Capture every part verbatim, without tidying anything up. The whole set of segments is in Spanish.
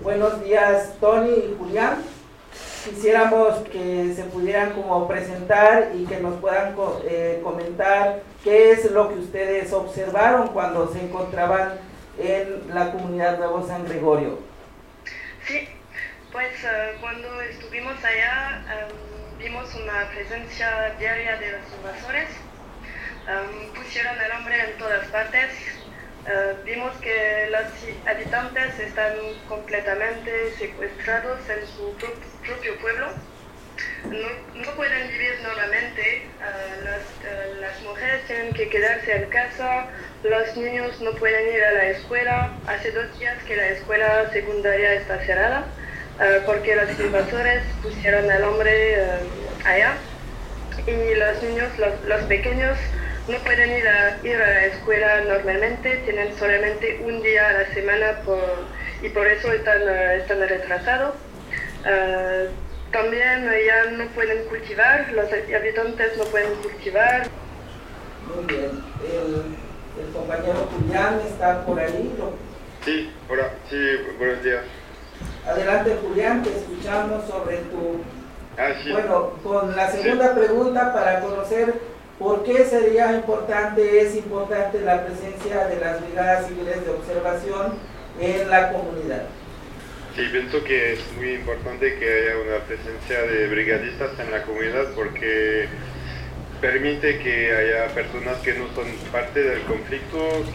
Buenos días, Tony y Julián. Quisiéramos que se pudieran como presentar y que nos puedan eh, comentar qué es lo que ustedes observaron cuando se encontraban en la comunidad Nuevo San Gregorio. Sí, pues uh, cuando estuvimos allá um, vimos una presencia diaria de los invasores. Um, pusieron el hambre en todas partes. Uh, vimos que los habitantes están completamente secuestrados en su pro propio pueblo. No, no pueden vivir normalmente. Uh, las, uh, las mujeres tienen que quedarse en casa, los niños no pueden ir a la escuela. Hace dos días que la escuela secundaria está cerrada uh, porque los invasores pusieron el hambre uh, allá, y los niños, los, los pequeños, no pueden ir a, ir a la escuela normalmente, tienen solamente un día a la semana por, y por eso están, uh, están retrasados. Uh, también uh, ya no pueden cultivar, los habitantes no pueden cultivar. Muy bien. El, el compañero Julián está por ahí. ¿No? Sí, hola, sí, buenos días. Adelante, Julián, te escuchamos sobre tu... Ah, sí. Bueno, con la segunda sí. pregunta para conocer por qué sería importante, es importante la presencia de las brigadas civiles de observación en la comunidad. Sí, pienso que es muy importante que haya una presencia de brigadistas en la comunidad porque permite que haya personas que no son parte del conflicto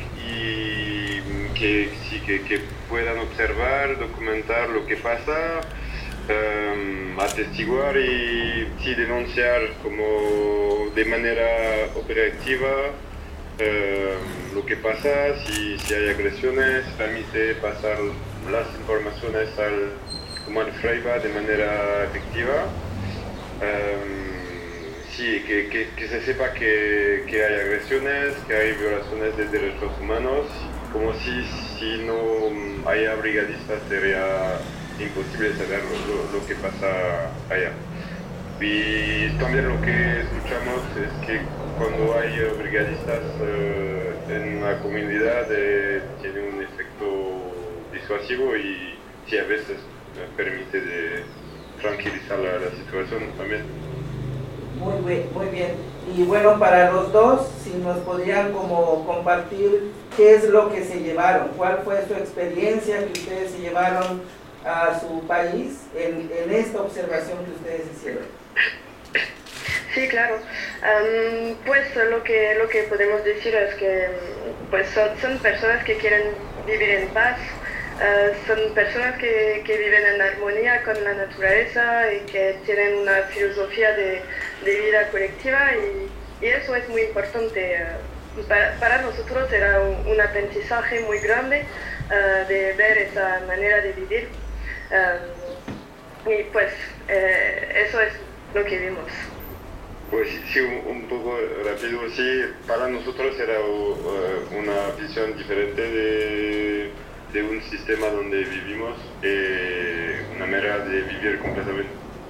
y que, sí, que, que puedan observar, documentar lo que pasa, um, atestiguar y sí, denunciar como de manera operativa um, lo que pasa, si, si hay agresiones, permite pasar las informaciones al, como al FRAIBA de manera efectiva. Um, sí, que, que, que se sepa que, que hay agresiones, que hay violaciones de derechos humanos, como si, si no haya brigadistas sería imposible saber lo, lo, lo que pasa allá. Y también lo que escuchamos es que cuando hay brigadistas eh, en la comunidad eh, tiene un efecto disuasivo y sí, a veces permite de tranquilizar la, la situación también. Muy bien, muy bien. Y bueno, para los dos, si nos podrían como compartir qué es lo que se llevaron, cuál fue su experiencia que ustedes se llevaron a su país en, en esta observación que ustedes hicieron. Sí, claro. Um, pues lo que, lo que podemos decir es que pues son, son personas que quieren vivir en paz. Uh, son personas que, que viven en armonía con la naturaleza y que tienen una filosofía de, de vida colectiva y, y eso es muy importante. Uh, para, para nosotros era un, un aprendizaje muy grande uh, de ver esa manera de vivir uh, y pues uh, eso es lo que vimos. Pues sí, un, un poco rápido, sí, para nosotros era uh, una visión diferente de de un sistema donde vivimos, eh, una manera de vivir completamente.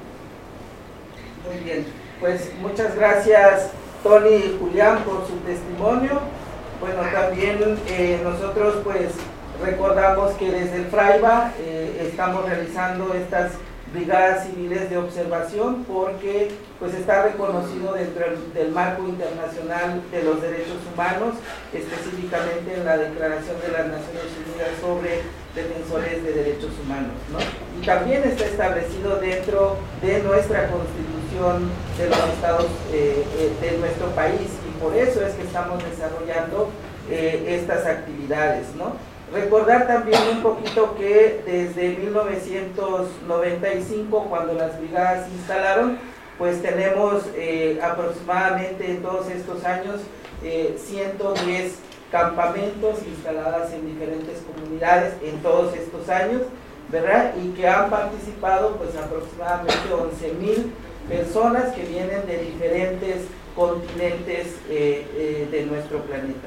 Muy bien, pues muchas gracias Tony y Julián por su testimonio. Bueno, también eh, nosotros pues recordamos que desde el FRAIBA eh, estamos realizando estas brigadas civiles de observación porque pues está reconocido dentro del marco internacional de los derechos humanos, específicamente en la Declaración de las Naciones Unidas sobre Defensores de Derechos Humanos, ¿no? Y también está establecido dentro de nuestra Constitución de los Estados eh, eh, de nuestro país, y por eso es que estamos desarrollando eh, estas actividades, ¿no? Recordar también un poquito que desde mil novecientos noventa y cinco, cuando las brigadas se instalaron, pues tenemos eh, aproximadamente en todos estos años eh, ciento diez campamentos instaladas en diferentes comunidades en todos estos años, ¿verdad? Y que han participado pues aproximadamente once mil personas que vienen de diferentes continentes eh, eh, de nuestro planeta.